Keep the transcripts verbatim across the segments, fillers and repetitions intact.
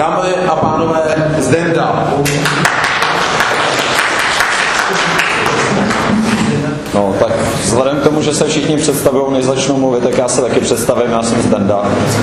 Dámy a pánové, Zdenda. No, tak vzhledem k tomu, že se všichni představují, než začnou mluvit, tak já se taky představím, já jsem Zdenda.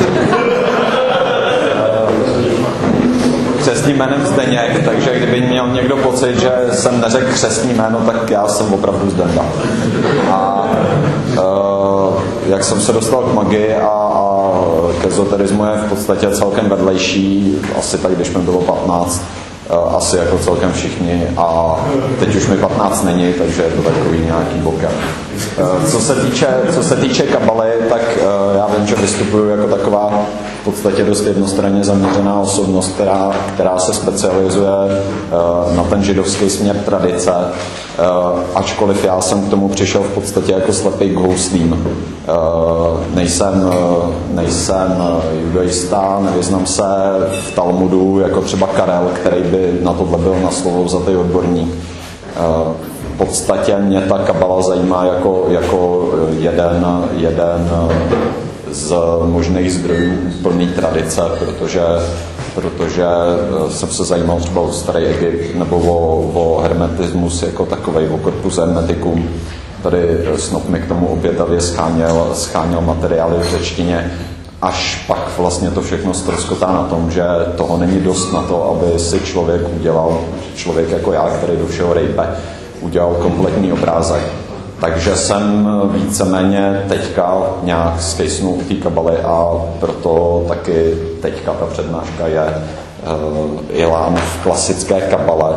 Křestním jménem Zdeněk, takže kdyby měl někdo pocit, že jsem neřekl křestní jméno, tak já jsem opravdu Zdenda. A uh, jak jsem se dostal k magii a, a k ezoterismu je v podstatě celkem vedlejší, asi tak, když mi bylo patnáct, uh, asi jako celkem všichni, a teď už mi patnáct není, takže je to takový nějaký bokem. Uh, co se týče, co se týče kabaly, tak uh, já vím, že vystupuju jako taková v podstatě dost jednostranně zaměřená osobnost, která, která se specializuje uh, na ten židovský směr tradice, uh, ačkoliv já jsem k tomu přišel v podstatě jako slepý k houslím. Uh, nejsem, uh, nejsem judaista, nevyznám se v Talmudu, jako třeba Karel, který by na tohle byl na slovo vzatý odborník. Uh, v podstatě mě ta kabala zajímá jako, jako jeden, jeden z možných zdrojů plný tradice, protože, protože jsem se zajímal třeba o starý Egypt nebo o, o hermetismus jako takovej, o corpus hermeticum. Tady Snop mi k tomu obětavě scháněl, scháněl materiály v řečtině, až pak vlastně to všechno ztroskotá na tom, že toho není dost na to, aby si člověk udělal, člověk jako já, který do všeho rejpe, udělal kompletní obrázek. Takže jsem víceméně teďka nějak skejsnul u té kabaly a proto taky teďka ta přednáška je uh, Ilán v klasické kabale.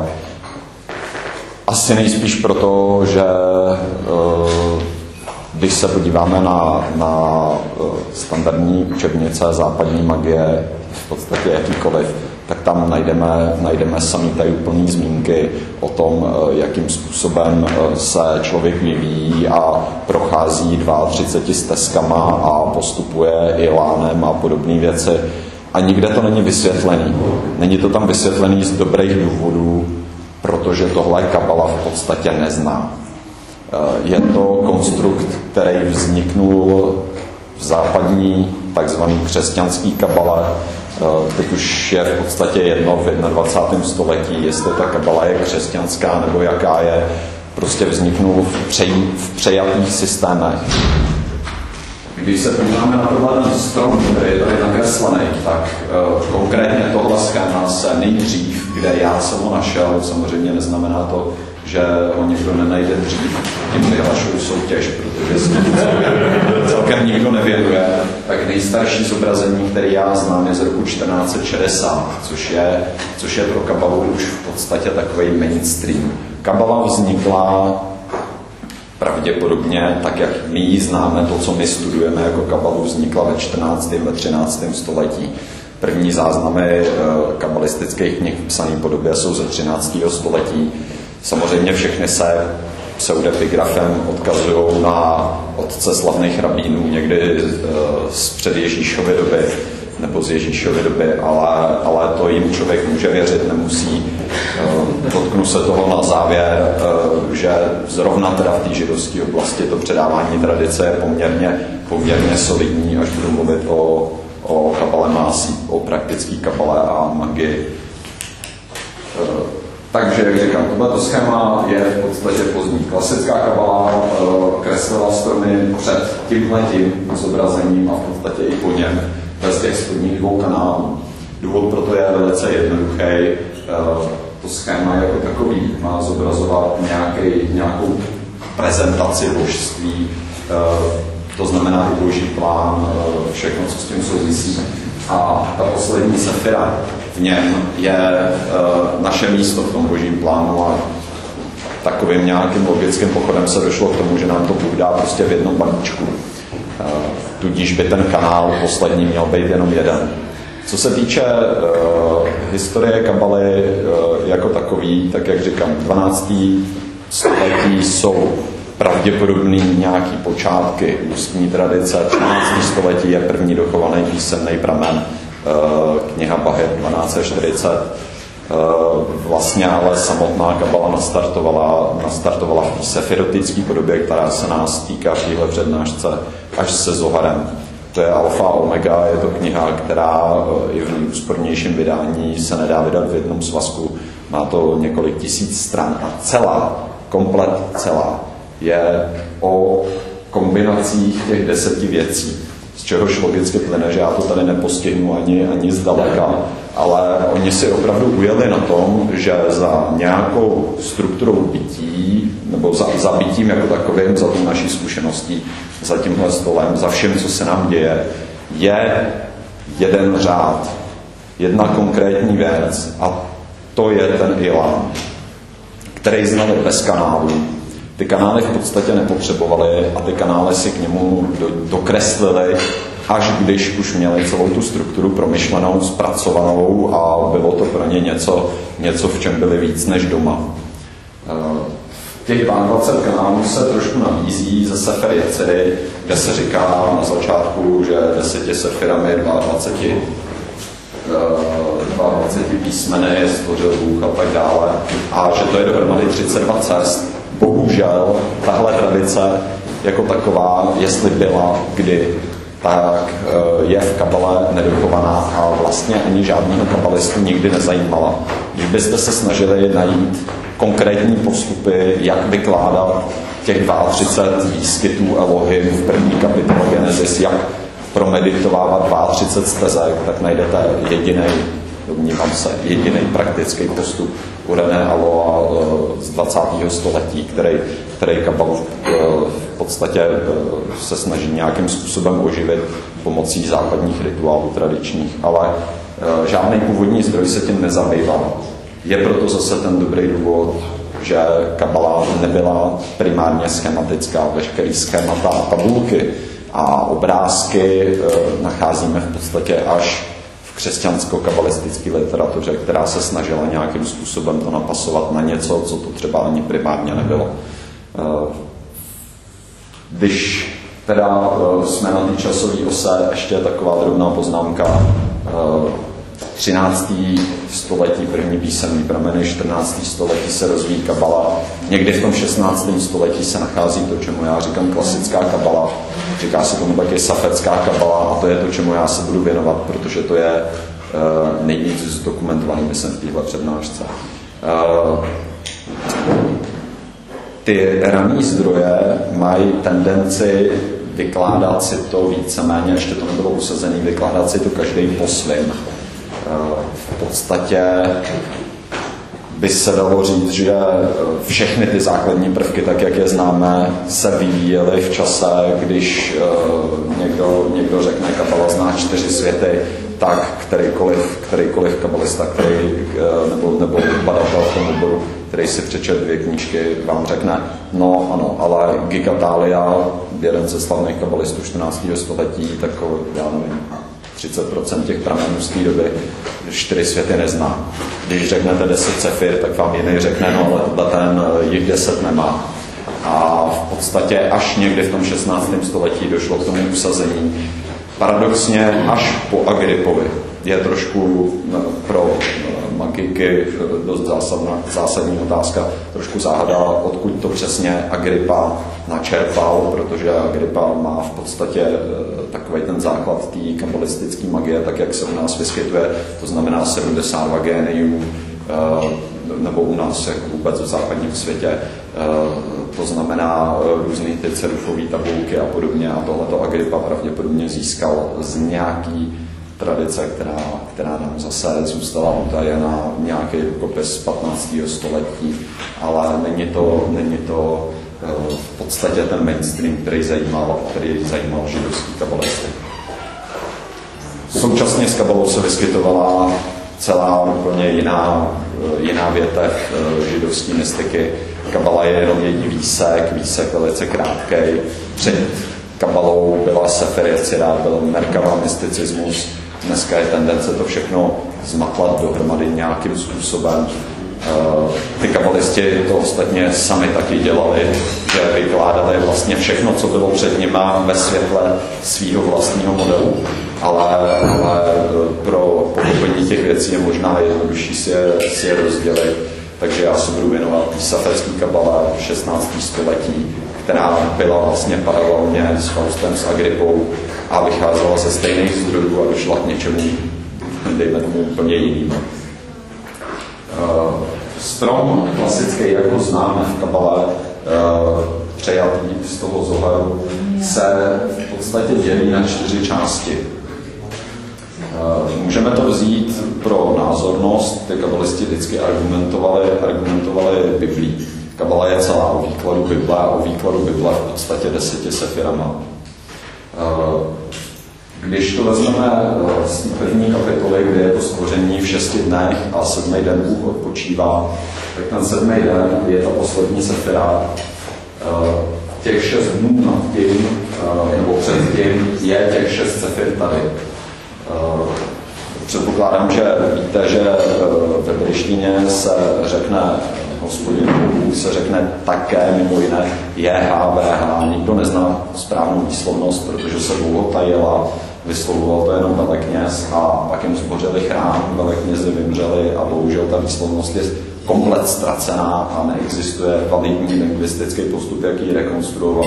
Asi nejspíš proto, že uh, když se podíváme na, na uh, standardní učebnice západní magie, v podstatě jakýkoliv, tak tam najdeme, najdeme samý tady úplný zmínky o tom, jakým způsobem se člověk vyvíjí a prochází třicet dva stezkama a postupuje Ilánem a podobné věci. A nikde to není vysvětlený. Není to tam vysvětlený z dobrých důvodů, protože tohle kabala v podstatě nezná. Je to konstrukt, který vzniknul v západní takzvaný křesťanský kabale. Teď už je v podstatě jedno v dvacátém prvním století, jestli ta kabala je křesťanská nebo jaká je. Prostě vzniknul v, přej, v přejatých systémech. Když se podíváme na tohle strom, který je tady nakreslený, tak uh, konkrétně tohle schéma se nejdřív, kde já jsem ho našel, samozřejmě neznamená to, že ho někdo nenajde dřív, tím vyhlašují soutěž, protože se celkem, celkem nikdo nevěnuje. Tak nejstarší zobrazení, který já znám, je z roku čtrnáct set šedesát, což je, což je pro kabalu už v podstatě takový mainstream. Kabala vznikla pravděpodobně, tak jak my ji známe, to, co my studujeme jako kabalu, vznikla ve čtrnáctém. ve třináctém století. První záznamy kabalistických knih v psané podobě jsou ze třináctého století. Samozřejmě všechny se pseudepigrafem odkazují na otce slavných rabínů, někdy z před Ježíšovy doby nebo z Ježíšovy doby, ale, ale to jim člověk může věřit, nemusí. Dotknu se toho na závěr, že zrovna teda v té židovské oblasti to předávání tradice je poměrně, poměrně solidní, až budu mluvit o, o kabale másí, o praktický kabale a magii. Takže, jak říkám, tohleto schéma je v podstatě pozdní. Klasická kabala kreslila stromy před tímhletím zobrazením a v podstatě i po něm, bez těch spodních dvou kanálů. Důvod pro to je velice jednoduchý. To schéma jako takový má zobrazovat nějaký, nějakou prezentaci božství, to znamená i boží plán, všechno, co s tím souvisí. A ta poslední sefira v něm je e, naše místo v tom božím plánu a takovým nějakým logickým pochodem se došlo k tomu, že nám to Bůh dá prostě v jednom balíčku. E, tudíž by ten kanál poslední měl být jenom jeden. Co se týče e, historie kabaly e, jako takový, tak jak říkám, dvanácté století jsou pravděpodobný nějaký počátky ústní tradice. třinácté století je první dochovaný písemný pramen, kniha Bahet dvanáct set čtyřicet. Vlastně ale samotná kabala nastartovala, nastartovala v sefirotické podobě, která se nás týká v téhle přednášce až se Zoharem. To je Alfa Omega, je to kniha, která i v nejúspornějším vydání se nedá vydat v jednom svazku. Má to několik tisíc stran a celá, komplet celá, je o kombinacích těch deseti věcí, z čehož logicky plyne, že já to tady nepostihnu ani, ani zdaleka, ale oni si opravdu ujeli na tom, že za nějakou strukturou bytí, nebo za, za bytím jako takovým, za tou naší zkušeností, za tímhle stolem, za všem, co se nám děje, je jeden řád, jedna konkrétní věc a to je ten Ilan, který znali bez kanálů. Ty kanály v podstatě nepotřebovali a ty kanály si k němu do, dokreslili, až když už měli celou tu strukturu promyšlenou, zpracovanou a bylo to pro ně něco, něco v čem byli víc než doma. Těch dvacet kanálů se trošku nabízí ze Sefer Yetzirah, kde se říká na začátku, že deseti sefirami, dvacet dva, dvacet písmeny stvořil Bůh a tak dále a že to je dohromady třicet dva cest. Bohužel tahle tradice jako taková, jestli byla kdy, tak je v kabale nedochovaná a vlastně ani žádného kabalistu nikdy nezajímala. Když byste se snažili najít konkrétní postupy, jak vykládat těch třicet dva výskytů Elohim v první kapitole Genesis, jak promeditovávat třicet dva stezek, tak najdete jediný, domnívám se, jediný praktický postup u René Aloa z dvacátého století, který, který kabalu v podstatě se snaží nějakým způsobem oživit pomocí základních rituálů tradičních, ale žádný původní zdroj se tím nezabýval. Je proto zase ten dobrý důvod, že kabala nebyla primárně schematická, veškerý schémata a tabulky a obrázky nacházíme v podstatě až v křesťansko-kabalistické literatuře, která se snažila nějakým způsobem to napasovat na něco, co to třeba ani primárně nebylo. Když teda jsme na té časové ose, ještě taková drobná poznámka, třinácté století první písemný prameny, čtrnácté století se rozvíjí kabala. Někdy v tom šestnáctém století se nachází to, čemu já říkám klasická kabala. Říká se tomu taky safetská kabala a to je to, čemu já se budu věnovat, protože to je uh, nejvíc zdokumentovaný, myslím, v téhle přednášce. Uh, ty raný zdroje mají tendenci vykládat si to víceméně, ještě to nebylo usazený, vykládat si to každý po svým. V podstatě by se dalo říct, že všechny ty základní prvky, tak jak je známe, se vyvíjely v čase, když někdo, někdo řekne, kabala zná čtyři světy, tak kterýkoliv, kterýkoliv kabalista, který, nebo, nebo badatel v tom oboru, který si přečet dvě knížky, vám řekne, no ano, ale Giga Thalia, jeden ze slavných kabalistů čtrnáctého století, tak já nevím, třicet procent těch pramenů z té doby čtyři světy nezná. Když řeknete deset sefir, tak vám jiný řekne, no ale tohle ten jich deset nemá. A v podstatě až někdy v tom šestnáctém století došlo k tomu usazení. Paradoxně až po Agripovi. Je trošku pro magiky dost zásadná, zásadní otázka, trošku záhada, odkud to přesně Agrippa načerpal, protože Agrippa má v podstatě takový ten základ té kabalistické magie, tak jak se u nás vyskytuje, to znamená sedmdesát dva géniů, nebo u nás jako vůbec v západním světě, to znamená různý ty cerufové tabulky a podobně, a tohleto Agrippa pravděpodobně získal z nějaký tradice, která, která nám zase zůstala utajena, nějaký rukopis z patnáctého století, ale není to, není to v podstatě ten mainstream, který zajímal, který zajímal židovský kabalisty. Současně s kabalou se vyskytovala celá úplně jiná, jiná větev židovské mystiky. Kabala je jenom její výsek, výsek velice krátký. Před kabalou byla Sefer Yetzirah, byl Merkava mysticismus. Dneska je tendence to všechno zmatlat dohromady nějakým způsobem. Ty kabalisti to ostatně sami taky dělali, že vykládali vlastně všechno, co bylo před nima ve světle svého vlastního modelu. Ale, ale pro pochopení těch věcí je možná jednodušší si je, si je rozdělit. Takže já se budu věnovat safetský kabale v šestnáctém století, která byla vlastně paralelně s Faustem, s Agrippou a vycházela ze stejných zdrojů a došla k něčemu, dejme tomu, úplně jinému. Strom klasický, jak ho známe v kabale, přejatý z toho Zoharu, se v podstatě dělí na čtyři části. Můžeme to vzít pro názornost, ty kabalisti vždycky argumentovali, argumentovali Biblí. Kabala je celá o výkladu Bible a o výkladu Bible v podstatě deseti sefirama. Když to vezmeme z první kapitoly, kde je to stvoření v šesti dnech a sedmý den Bůh odpočívá, tak ten sedmý den je ta poslední sefira. Těch šest dnů nad tím, nebo před tím, je těch šest sefir tady. Předpokládám, že víte, že ve hebrejštině se řekne Hospodin Bůh, se řekne také mimo jiné J H V H. Nikdo nezná správnou výslovnost, protože se dlouho tajila, vyslovoval to jenom velekněz a pak jim zbořili chrám, veleknězi vymřeli a bohužel ta výslovnost je komplet ztracená a neexistuje validní lingvistický postup, jak ji rekonstruoval.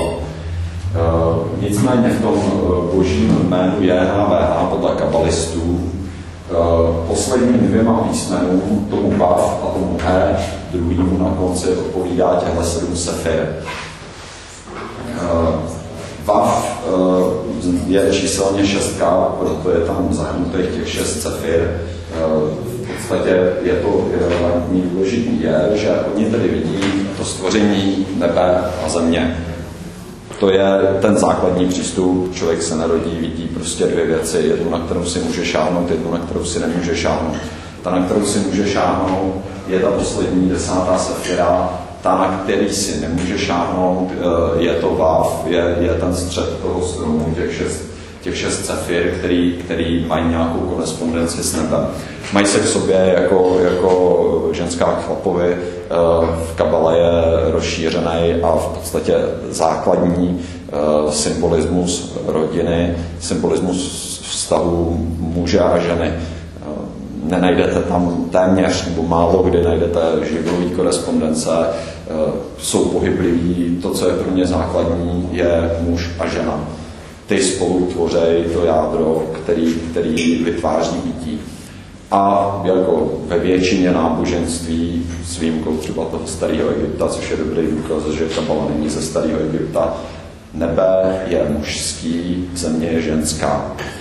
Uh, nicméně v tom uh, božím jménu J H V H podle kabalistů uh, posledním dvěma písmenům, tomu Vav a tomu He, druhýmu na konci odpovídá těhle sedm sefir. Uh, Vav uh, je číselně šestka, proto je tam zahrnutých těch šest sefir. Uh, v podstatě je to irelevantní. Důležitý je, že oni tedy vidí to stvoření nebe a země. To je ten základní přístup. Člověk se narodí, vidí prostě dvě věci. Jednu, na kterou si může šáhnout, jednu, na kterou si nemůže šáhnout. Ta, na kterou si může šáhnout, je ta poslední desátá sefira. Ta, na který si nemůže šáhnout, je to Vav, je, je ten střed toho stromu, těch šest, těch šest sefir, který, který mají nějakou korespondenci s nebem. Mají se k sobě jako, jako ženská k chlapovi. V kabale je rozšířený a v podstatě základní symbolismus rodiny, symbolismus vztahu muže a ženy. Nenajdete tam téměř, nebo málo kdy najdete živlový korespondence, jsou pohybliví, to, co je pro ně základní, je muž a žena. Ty spolu tvoří to jádro, který, který vytváří bytí. A jako ve většině náboženství, s výjimkou třeba toho starého Egypta, což je dobrý důkaz, že kabala není ze starého Egypta, nebe je mužský, země je ženská.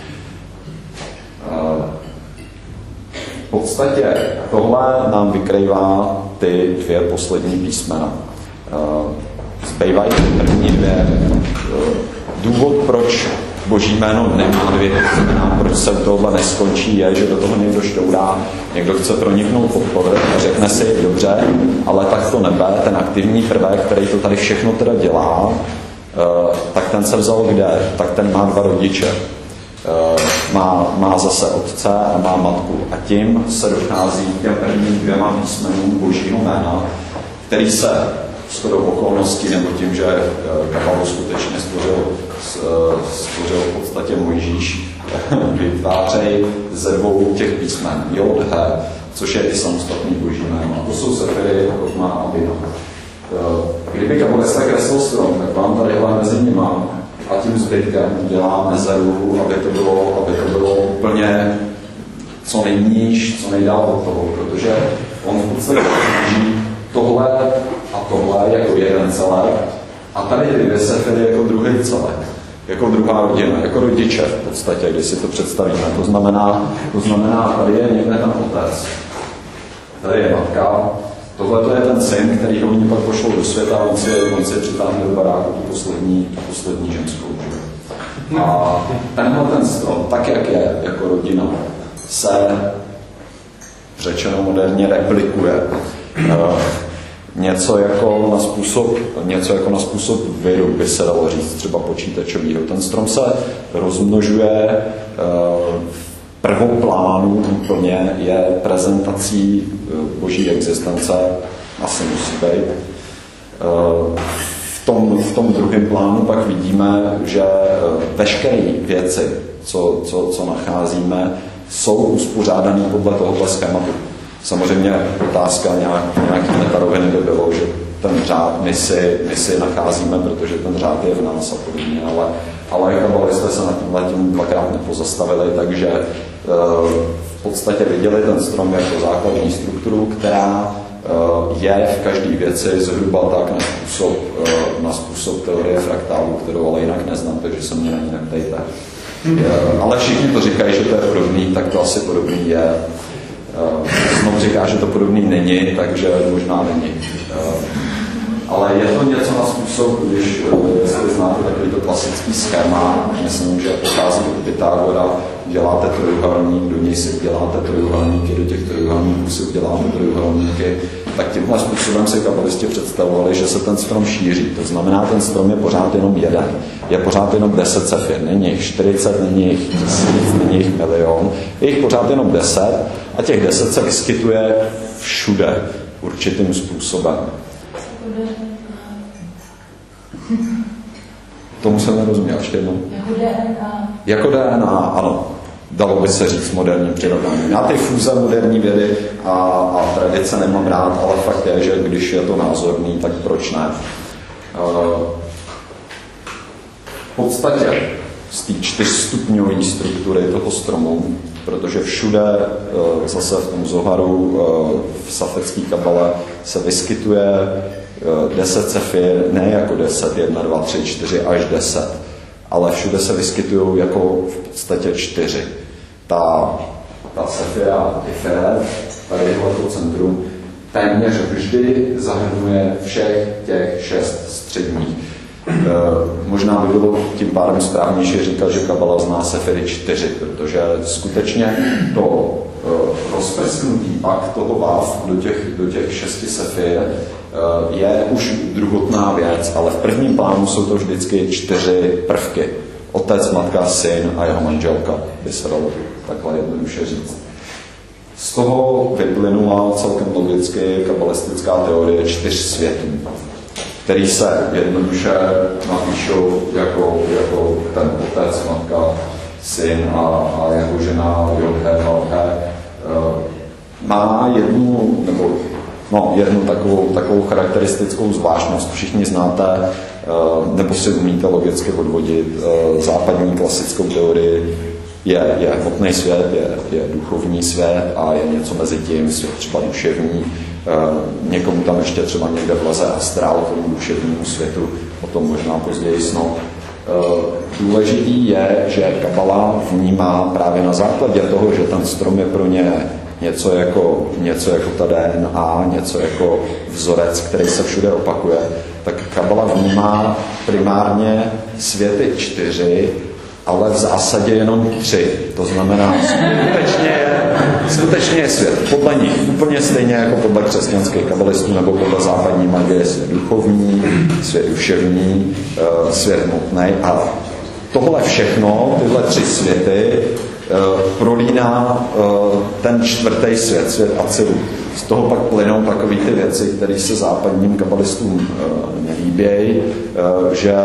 V podstatě tohle nám vykrývá ty dvě poslední písmena. Zbývají první dvě. Důvod, proč boží jméno nemá dvě písmena, proč se u tohohle neskončí, je, že do toho někdo štourá, někdo chce proniknout pod povrch a řekne si, dobře, ale tak to nebe, ten aktivní prvek, který to tady všechno teda dělá, tak ten se vzal kde? Tak ten má dva rodiče. Má, má zase otce a má matku. A tím se dochází k těm prvním dvěma písmenům božího jména, který se shodou okolností, nebo tím, že kabalu skutečně stvořil, stvořil v podstatě Mojžíš, vytvářejí ze dvou těch písmen. Jod, He, což je i samostatný boží jméno. To jsou sefiry, Chotma a Bina. Kdyby kabalista kreslil strom, tak vám tadyhle mezi nima a tím zbytkem udělá mezeru, aby to bylo, aby to bylo úplně co nejníž, co nejdál od toho, protože on v podstatě vidí tohle a tohle jako jeden celek a tady ty dvě sefiry jako druhý celek, jako druhá rodina, jako rodiče v podstatě, když si to představíme. To znamená, to znamená tady je někde ten otec, tady je matka, tohle to je ten syn, který ho oni pak pošlou do světa a on si, on si přitáhne do baráku tu poslední, tu poslední ženskou. A tenhle ten strom, tak jak je, jako rodina, se řečeno moderně replikuje. Něco jako na způsob, něco jako na způsob viru by se dalo říct, třeba počítačovýho. Ten strom se rozmnožuje v prvoplánu úplně, je prezentací boží existence, asi musí být. V tom, v tom druhém plánu pak vidíme, že veškeré věci, co, co, co nacházíme, jsou uspořádané podle tohohle schématu. Samozřejmě otázka nějak, nějaký metaroviny by bylo, že ten řád, my si, my si nacházíme, protože ten řád je v nás a podobně, ale, ale kabalisté se nad tím letím dvakrát nepozastavili, takže v podstatě viděli ten strom jako základní strukturu, která je v každé věci zhruba tak na způsob, na způsob teorie fraktálu, kterou ale jinak neznám, takže se mě na ní neptejte. Ale všichni to říkají, že to je podobný, tak to asi podobný je. Znovu říká, že to podobný není, takže možná není. Ale je to něco na způsob, když jestli znáte takový to klasický schéma, myslím, že pochází od Pythagora, děláte trojuhelník, do něj si uděláte trojuhelníky, do těch trojuhelníků si uděláte trojuhelníky, tak tímhle způsobem si kabalisti představovali, že se ten strom šíří. To znamená, ten strom je pořád jenom jeden. Je pořád jenom deset sefir. Není jich čtyřicet, není jich tisíc, není jich milion. Je jich pořád jenom deset a těch deset se vyskytuje všude určitým způsobem. Tomu jsem nerozuměl, ještě jednou. Jako D N A. Jako D N A, ano. Dalo by se říct moderním přirovnáním. Já ty fúze moderní vědy a, a tradice nemám rád, ale fakt je, že když je to názorný, tak proč ne? V podstatě z té čtyřstupňové struktury toho stromu, protože všude zase v tom Zoharu, v safecké kabale se vyskytuje deset sefir, ne jako deset, jedna, dva, tři, čtyři až deset, ale všude se vyskytují jako v podstatě čtyři. Ta, ta sefira Tiferet, tady tohleto centrum, téměř vždy zahrnuje všech těch šest středních. E, možná by bylo tím pádem správnější říkat, že kabala zná sefiry čtyři, protože skutečně to e, rozprsknutí pak toho váv do těch, do těch šesti sefir e, je už druhotná věc, ale v prvním plánu jsou to vždycky čtyři prvky. Otec, matka, syn a jeho manželka, by se dalo takhle jednoduše říct. Z toho vyplynula celkem logicky kabalistická teorie čtyř světů, který se jednoduše napíšou jako, jako ten otec, matka, syn a, a jeho žena Jodhe, Valhe. Má jednu, nebo no, jednu takovou, takovou charakteristickou zvláštnost. Všichni znáte, nebo si umíte logicky odvodit západní klasickou teorii. Je, je hmotný svět, je, je duchovní svět a je něco mezi tím, svět třeba duševní. Někomu tam ještě třeba někde vleze astrál k tomu duševnímu světu, o tom možná později snad. Důležitý je, že kabala vnímá právě na základě toho, že ten strom je pro ně něco jako, něco jako ta D N A, něco jako vzorec, který se všude opakuje, tak kabala vnímá primárně světy čtyři, ale v zásadě jenom tři. To znamená, skutečně je, skutečně je svět podle nich úplně stejně jako podle křesťanských kabalistů nebo podle západní magie, svět duchovní, svět duševní, svět hmotný. A tohle všechno, tyhle tři světy, prolíná ten čtvrtý svět, svět Acilu. Z toho pak plynou takové ty věci, které se západním kabalistům nelíbějí, že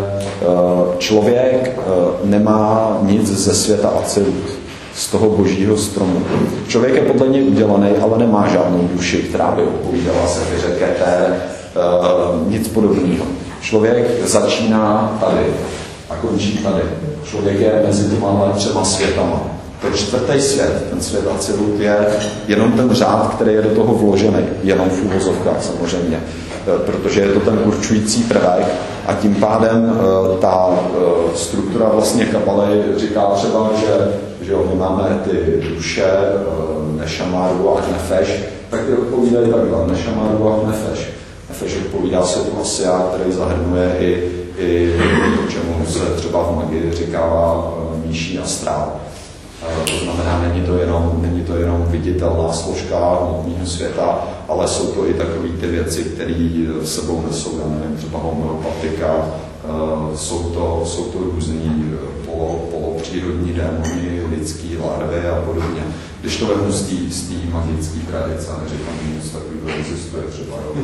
člověk nemá nic ze světa Acilu, z toho božího stromu. Člověk je podle něj udělaný, ale nemá žádnou duši, která by odpovídala se vyřekete, nic podobného. Člověk začíná tady a končí tady. Člověk je mezi těma třema světama. Ten čtvrtý svět, ten svět Acilut, je jenom ten řád, který je do toho vložený, jenom v úvozovkách samozřejmě, protože je to ten určující prvek a tím pádem ta struktura vlastně kabaly říká třeba, že, že my máme ty duše, nešamáru a nefeš, tak ty odpovídají takhle, nešamáru a nefeš. Nefeš odpovídá světu Asia, který zahrnuje i, i to, čemu se třeba v magii říkává nižší astrál. To znamená, není to jenom, není to jenom viditelná složka hmotného světa, ale jsou to i takové ty věci, které sebou nesou, já nevím, třeba homeopatika, jsou to, jsou to různý polo, polopřírodní démoni, lidský larvy a podobně. Když to vezmu z té magické tradice, neříkám, že nic takového existuje třeba, jo.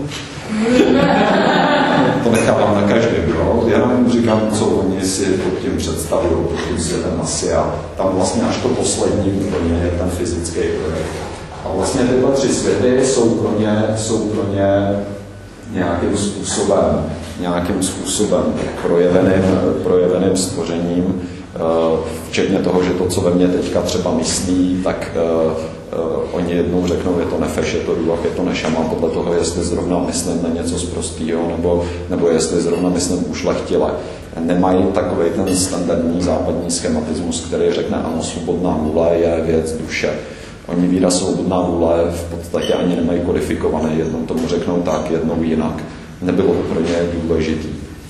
To nechávám na každém, jo. Jenom říkám, co oni si pod tím představují, pod tím světem Asia. Tam vlastně až to poslední úplně je ten fyzický projekt. A vlastně tyhle tři světy jsou pro ně, jsou pro ně nějakým způsobem, nějakým způsobem projeveným, projeveným stvořením, včetně toho, že to, co ve mně teďka třeba myslí, tak uh, uh, oni jednou řeknou, je to nefeš, je to důvah, je to nešaman, podle toho, jestli zrovna myslím na něco zprostýho, nebo, nebo jestli zrovna myslím ušlechtile. Nemají takový ten standardní západní schematismus, který řekne, ano, svobodná vůle je věc duše. Oni výraz svobodná vůle v podstatě ani nemají kodifikované, jednou tomu řeknou tak, jednou jinak. Nebylo to pro ně důležitý.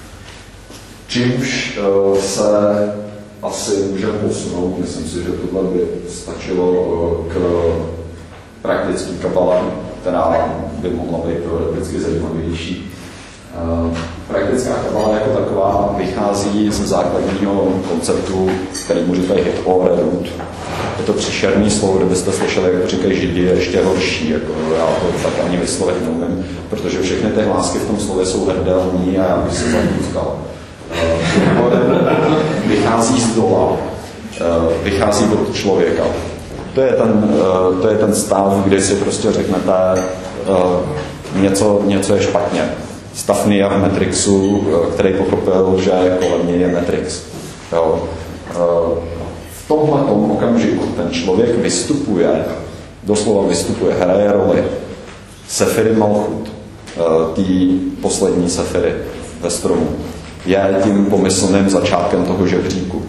Čímž uh, se asi můžeme posunout, myslím si, že tohle by stačilo k praktické kabale, která by mohla být teoreticky zajímavější. Praktická kabala jako taková vychází z základního konceptu, který může tady hit or root. Je to příšerný slovo, kdybyste slyšeli, jak to říkají Židi, je ještě horší. Jako já to tak ani vyslovit neumím, protože všechny ty hlásky v tom slově jsou hrdelní a já bych se za ní říkal. Vychází z dola, vychází od člověka. To je ten, to je ten stav, kdy si prostě řeknete, něco, něco je špatně. Stav Nia v Matrixu, který pochopil, že kolem něj je Matrix. Jo. V tomhle okamžiku ten člověk vystupuje, doslova vystupuje, hraje roli Sefiry Malchut, té poslední Sefiry ve stromu. Je tím pomyslným začátkem toho žebříku.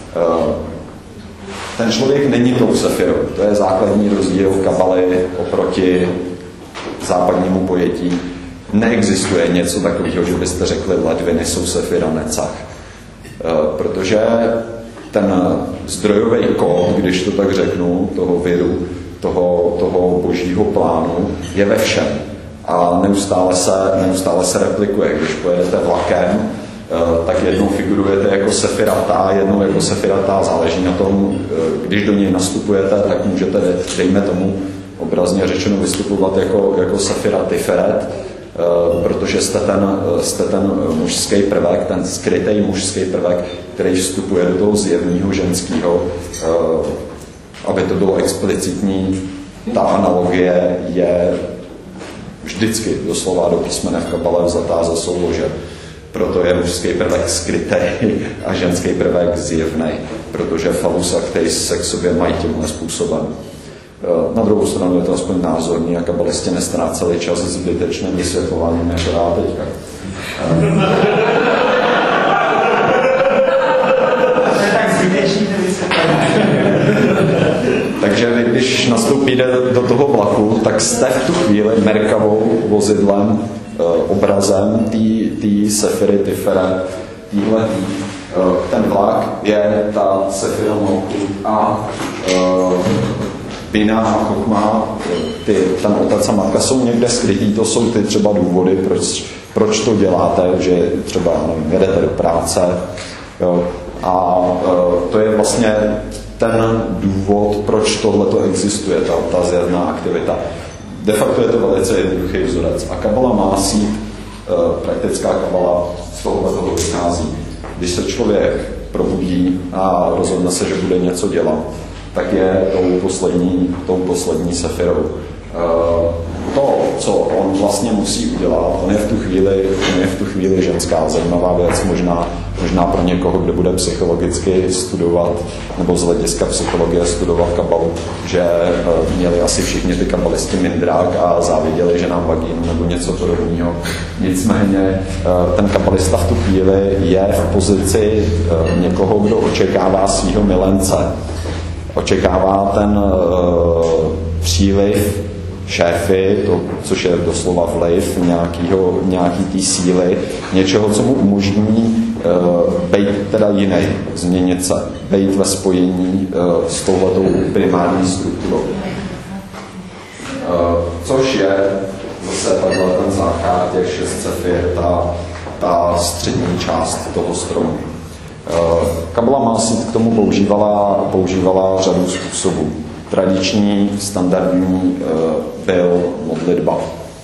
Ten člověk není tou sefirou. To je základní rozdíl kabaly oproti západnímu pojetí. Neexistuje něco takového, že byste řekli, ledviny jsou sefira necach. Protože ten zdrojový kód, když to tak řeknu, toho viru, toho, toho božího plánu, je ve všem. A neustále se, neustále se replikuje. Když pojedete vlakem, tak jednou figurujete jako sefiratá, jednou jako sefiratá, záleží na tom, když do něj nastupujete, tak můžete, dejme tomu, obrazně řečeno vystupovat jako, jako sefira Tiferet, protože jste ten, jste ten mužský prvek, ten skrytý mužský prvek, který vstupuje do toho zjevného ženského, aby to bylo explicitní. Ta analogie je vždycky doslova do písmene v kabale vzatá ze soulože. Proto je mužský prvek skrytý a ženský prvek zjevný, protože falus a kteis se k sobě mají tímhle způsobem. Na druhou stranu je to aspoň názorný a kabalisti nestráceli čas zbytečným vysvětlováním, jako já teďka. Takže vy, když nastoupíte do toho vlaku, tak jste v tu chvíli merkavou vozidlem, obrazem té sefiry Tiferet, týhletý. Ten vlak je ta sefira Malchut a Bina a Chokma, ty, ten otec a matka jsou někde skrytý, to jsou ty třeba důvody, proč, proč to děláte, že třeba nevím, jedete do práce. Jo. A to je vlastně ten důvod, proč tohleto existuje, ta, ta zjevná aktivita. De facto je to velice jednoduchý vzorec. A kabala má sít, praktická kabala z tohohle toho vychází. Když se člověk probudí a rozhodne se, že bude něco dělat, tak je tou poslední, tou poslední sefirou. To, co on vlastně musí udělat, on je v tu chvíli, on je v tu chvíli ženská. Zajímavá věc, možná, možná pro někoho, kdo bude psychologicky studovat, nebo z hlediska psychologie studovat kabalu, že měli asi všichni ty kabalisti mindrák a záviděli, že nám vagínu nebo něco podobného. Nicméně ten kabalista v tu chvíli je v pozici někoho, kdo očekává svého milence. Očekává ten uh, příliv šéfy, to, což je doslova vliv nějakýho, nějaký té síly, něčeho, co mu umožní uh, být teda jiný, změnit se, být ve spojení uh, s touhletou primární strukturou. Uh, což je zase takhle ten základ těch šest sefir, ta, ta střední část toho stromu. Kabala Masít k tomu používala, používala řadu způsobů. Tradiční, standardní byl modlitba.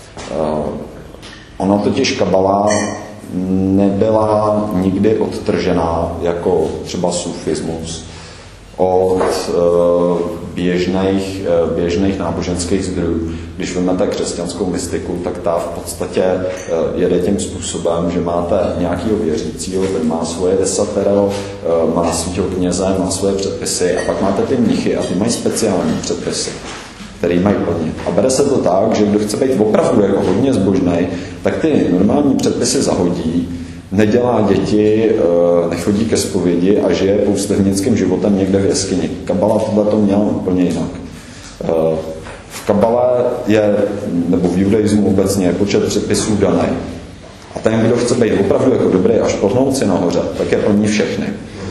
Ono totiž kabala nebyla nikdy odtržená, jako třeba sufismus, od běžných, běžných náboženských zdrojů. Když vezmete křesťanskou mystiku, tak ta v podstatě jede tím způsobem, že máte nějakého věřícího, ten má svoje desatero, má svého kněze, má svoje předpisy a pak máte ty mnichy a ty mají speciální předpisy, který mají plnit. A bere se to tak, že kdo chce být opravdu jako hodně zbožnej, tak ty normální předpisy zahodí, nedělá děti, nechodí ke zpovědi a žije poustevnickým životem někde v jeskyni. Kabala tohle to měla úplně jinak. V kabale je, nebo v judaismu obecně, je počet předpisů daný. A ten, kdo chce být opravdu jako dobrý až pohnout si nahoře, tak je plní všechny.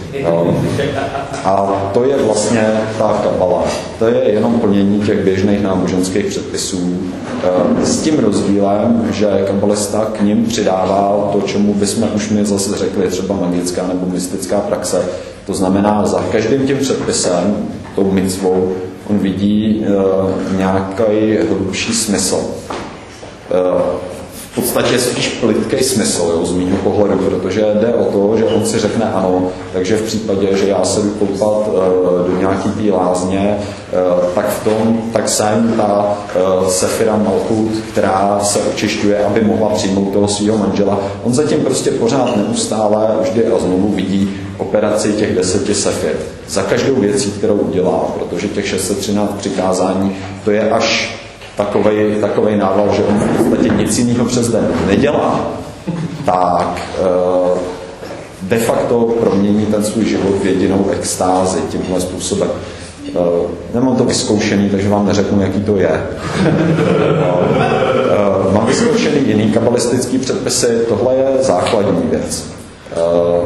A to je vlastně ta kabala. To je jenom plnění těch běžných náboženských předpisů. S tím rozdílem, že kabalista k nim přidává to, čemu bychom už my zase řekli, třeba magická nebo mystická praxe. To znamená, za každým tím předpisem, tou mitzvou, on vidí nějaký hlubší smysl. V podstatě spíš plytký smysl, jo, z mýho pohledu, protože jde o to, že on si řekne ano, takže v případě, že já se jdu koupat uh, do nějaký té lázně, uh, tak v tom, tak jsem ta uh, Sefira Malchut, která se očišťuje, aby mohla přijmout toho svého manžela. On zatím prostě pořád neustále vždy a znovu vidí operaci těch deseti sefir. Za každou věcí, kterou udělá, protože těch šest set třináct přikázání, to je až takovej, takovej nával, že on v podstatě nic jiného přes den nedělá, tak uh, de facto promění ten svůj život v jedinou extázi tímhle způsobem. Uh, nemám to vyzkoušený, takže vám neřeknu, jaký to je. uh, mám vyzkoušený jiný kabalistický předpisy, tohle je základní věc. Uh,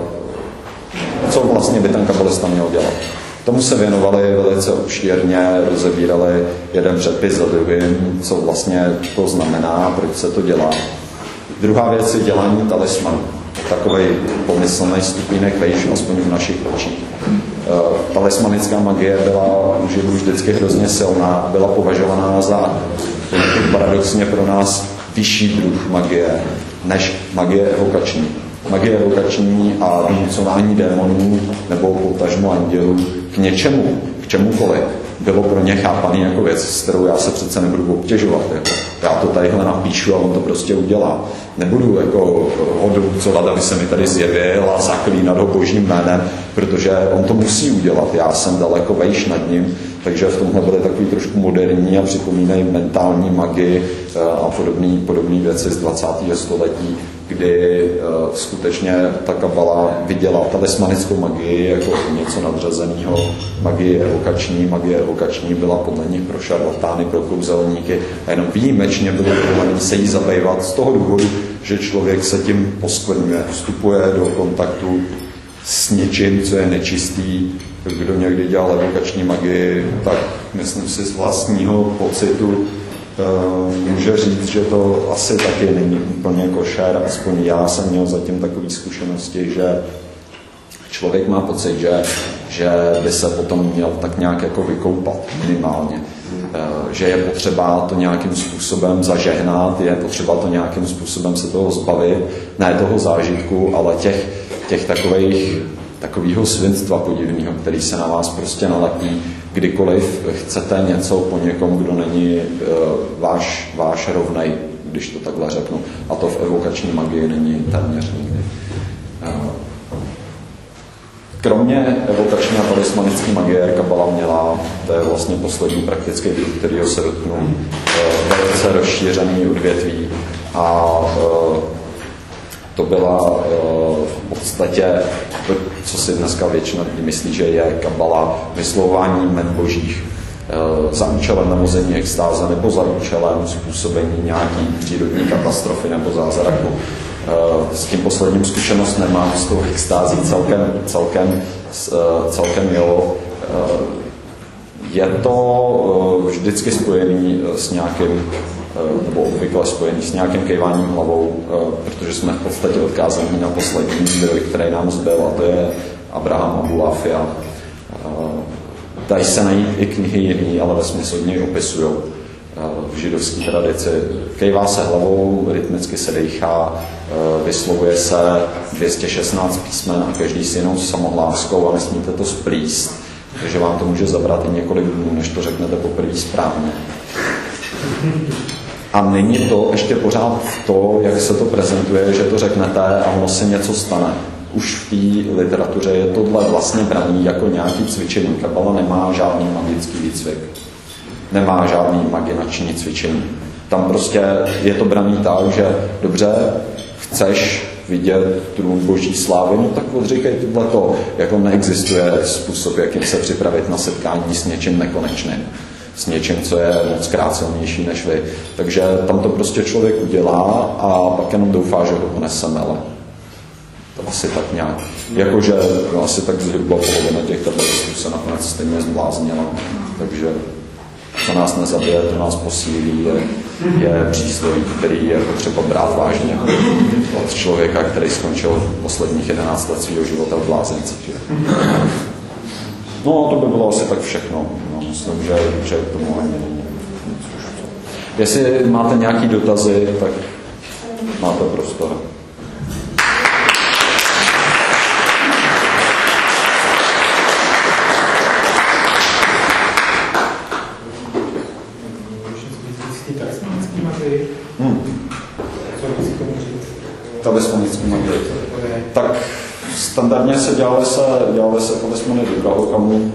co vlastně by ten kabalista měl dělat? Tomu se věnovali velice obšírně, rozebírali jeden předpis za druhým, co vlastně to znamená, proč se to dělá. Druhá věc je dělání talismanu. Takový pomyslný stupínek vejš, aspoň v našich očích. Talismanická magie byla u Židů vždycky hrozně silná, byla považovaná za paradoxně pro nás vyšší druh magie, než magie evokační. Magie evokační a vynucování démonů nebo potažmo andělů k něčemu, k čemukoliv, bylo pro ně chápaný jako věc, s kterou já se přece nebudu obtěžovat. Jako, já to tadyhle napíšu a on to prostě udělá. Nebudu jako hodrucovat, aby se mi tady zjevil a zaklínat ho božím jménem, protože on to musí udělat. Já jsem daleko vejš nad ním, takže v tomhle byly takový trošku moderní a připomínají mentální magii a podobné podobné věci z dvacátého století, kdy uh, skutečně ta kabala viděla talismanickou magii jako něco nadřazeného, magii evokační. Magie evokační byla podle nich pro šarlatány, pro kouzelníky a jenom výjimečně bylo povolené se jí zabývat z toho důvodu, že člověk se tím poskvrňuje, vstupuje do kontaktu s něčím, co je nečistý. Kdo někdy dělal evokační magii, tak myslím si z vlastního pocitu může říct, že to asi taky není úplně košer, aspoň já jsem měl zatím takové zkušenosti, že člověk má pocit, že, že by se potom měl tak nějak jako vykoupat minimálně. Že je potřeba to nějakým způsobem zažehnat, je potřeba to nějakým způsobem se toho zbavit, ne toho zážitku, ale těch, těch takových takového svinstva podivného, který se na vás prostě nalepí, kdykoliv chcete něco po někom, kdo není uh, váš, váš rovnej, když to takhle řeknu. A to v evokační magii není téměř nikdy. Uh, kromě evokační a talismanické magie kabala měla, to je vlastně poslední praktický druh, kterýho se dotknu, uh, velice rozšířený odvětví a uh, to byla uh, v podstatě to, co si dneska většina lidí myslí, že je kabala, vyslovování jmen božích uh, za účelem namození extáze nebo za účelem způsobení nějaký přírodní katastrofy nebo zázraku. Uh, s tím posledním zkušenost nemám, s tou extází celkem, celkem, uh, celkem jo. Uh, je to uh, vždycky spojený s nějakým nebo obvykle spojený s nějakým kejváním hlavou, protože jsme v podstatě odkázaní na poslední zdroj, který nám zbyl, a to je Abraham Abulafia. Dají se najít i knihy jiný, ale ve smyslu od něj opisují v židovské tradici. Kejvá se hlavou, rytmicky se dejchá, vyslovuje se dvě stě šestnáct písmen a každý s jinou samohláskou a nesmíte to splíst. Takže vám to může zabrat i několik dnů, než to řeknete poprvé správně. A není to ještě pořád to, jak se to prezentuje, že to řeknete a ono se něco stane. Už v té literatuře je tohle vlastně braný jako nějaký cvičení. Kabala nemá žádný magický výcvik. Nemá žádný maginační cvičení. Tam prostě je to braný tak, že dobře, chceš vidět trůn boží slávy, no tak odříkej tohleto, jako neexistuje způsob, jakým se připravit na setkání s něčím nekonečným. S něčím, co je moc krát silnější než vy. Takže tam to prostě člověk udělá a pak jenom doufá, že ho ponese mele. To asi tak nějak. Jakože no, asi tak zhruba polovina těch tabletů se nakonec stejně zbláznila. Takže to nás nezabije, to nás posílí, je, je přístroj, který je potřeba brát vážně od člověka, který skončil posledních jedenáct let svého života v blázenci. No, to by bylo asi tak všechno. No, myslím, že, že k tomu ani není. Jestli máte nějaké dotazy, tak máte prostor. Hmm. Talismanický magii. Tak standardně se dělaly se, dělaly se talismany do drahokamů.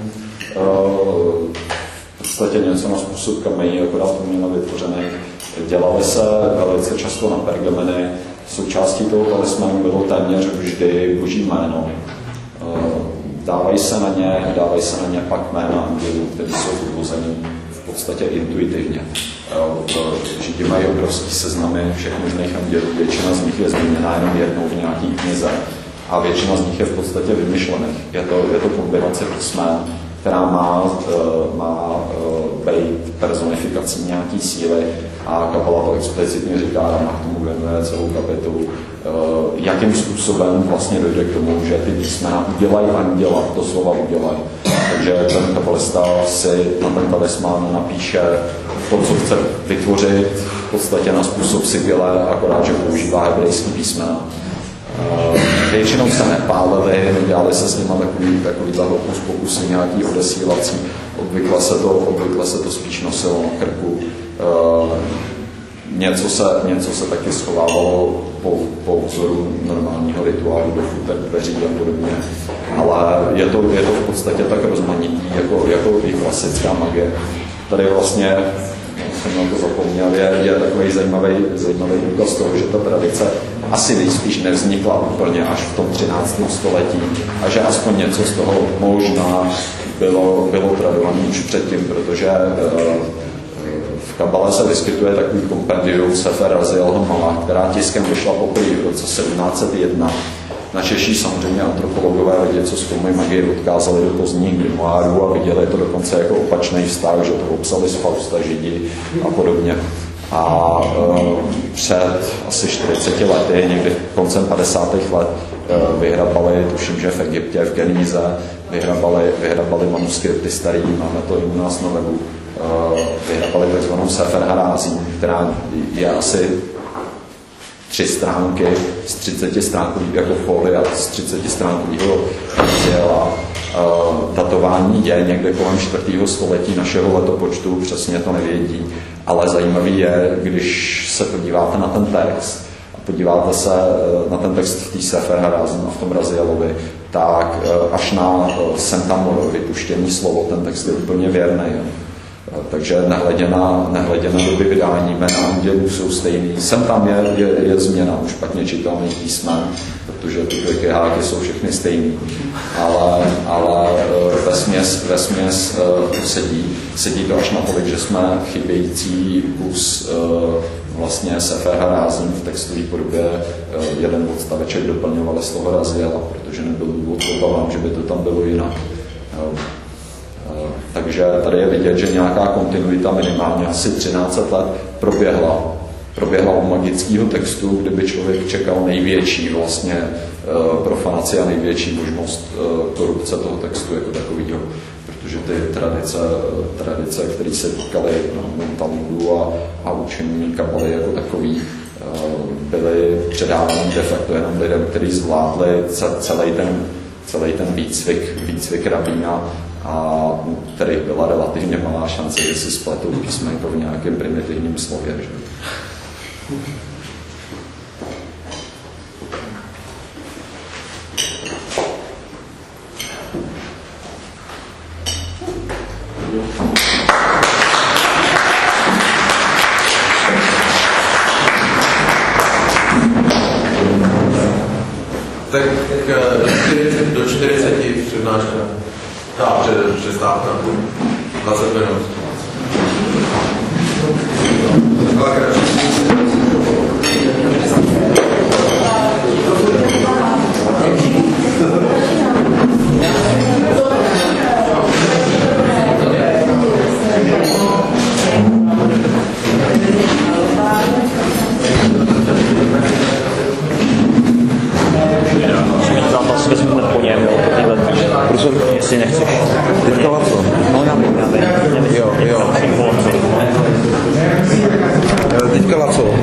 V podstatě něco na způsob kamení, akorát to mělo vytvořené. Dělaly se velice často na pergameny. Součástí toho talismanu bylo téměř vždy boží jméno. Dávají se na ně, dávají se na ně pak jména andělů, které jsou vyvozený v podstatě intuitivně. Židi mají obrovský seznamy všech možných andělů, většina z nich je zmíněna jenom jednou v nějaký knize a většina z nich je v podstatě vymyšlených. Je to, je to kombinace písmen, která má, má být personifikací nějaký síly a Kabala to explicitně říká, Rama k tomu věnuje celou kapitolu, jakým způsobem vlastně dojde k tomu, že ty písmena udělají anděla, to slova udělají. Takže ten kabalista si na ten talisman napíše to, co chce vytvořit, v podstatě na způsob sigile, akorát, že používá hebrejský písmena. Většinou se nepálili, nedělali se s nimi takový, takovýhle hokus pokusy nějaký odesílací. Obvykle se to, obvykle se to spíš nosilo na krku. Něco se, něco se taky schovávalo po, po vzoru normálního rituálu do futer dveří a podobně. Ale je to, je to v podstatě tak rozmanitý, jako, jako i klasická magie. Tady vlastně, jsem na to zapomněl, je, je takový zajímavý, zajímavý důkaz toho, že ta tradice asi nejspíš nevznikla úplně až v tom třináctém století a že aspoň něco z toho možná bylo, bylo tradované už předtím, protože v Kabale se vyskytuje takový kompendium Sefer Raziel Hamala, která tiskem vyšla poprvé v roce sedmnáct set jedna. Na Češi samozřejmě antropologové lidi, co zkoumají magii, odkázali do pozdních grimoárů a viděli to dokonce jako opačný vztah, že to obsali z Fausta Židi a podobně. A e, před asi čtyřiceti lety, někdy koncem padesátých let, e, vyhrabali, tuším, že v Egyptě, v Geníze, vyhrabali, vyhrabali manuskripty starý, máme to i u nás na webu, e, vyhrabali takzvanou Sefer Harázim, která je asi tři stránky z třiceti stránkových jako folia, z třiceti stránkového materiála. Uh, datování je někde kolem čtvrtého století našeho letopočtu, přesně to nevědí, ale zajímavý je, když se podíváte na ten text a podíváte se uh, na ten text v té Sefer Harázim a v tom Razielovi, tak uh, až na uh, sem tam vypuštění slovo, ten text je úplně věrný. Takže nehledě na, nehledě na doby vydání, jména andělů jsou stejný. Sem tam je, je, je změna už špatně čitelných písmen, protože ty kliky jsou všechny stejný. Ale, ale vesměs, vesměs sedí, sedí to až natolik, že jsme chybějící kus vlastně Sefer Harázim v textové podobě jeden odstaveček doplňovali z toho Raziela, protože nebyl důvod obavám, že by to tam bylo jinak. Takže tady je vidět, že nějaká kontinuita minimálně asi třináct set let proběhla. Proběhla u magického textu, kde by člověk čekal největší vlastně profanaci a největší možnost korupce toho textu jako takového. Protože ty tradice, tradice které se týkaly Talmudu a, a učení kabaly jako takový, byly předávány de facto jenom lidem, kteří zvládli celý ten celý ten výcvik, výcvik rabína a u kterých byla relativně malá šance, že si spletou písmenko v nějakém primitivním slově. Že? Tak do čtyřiceti, do čtyřiceti přednáška. Ta přestávka. dvacet minut. Zápas vezmeme po něm, jo, po téhle, prosím, jestli nechceš. Teďka Laco. No, já nevím, já nevím. Jo, jo. Teďka Laco.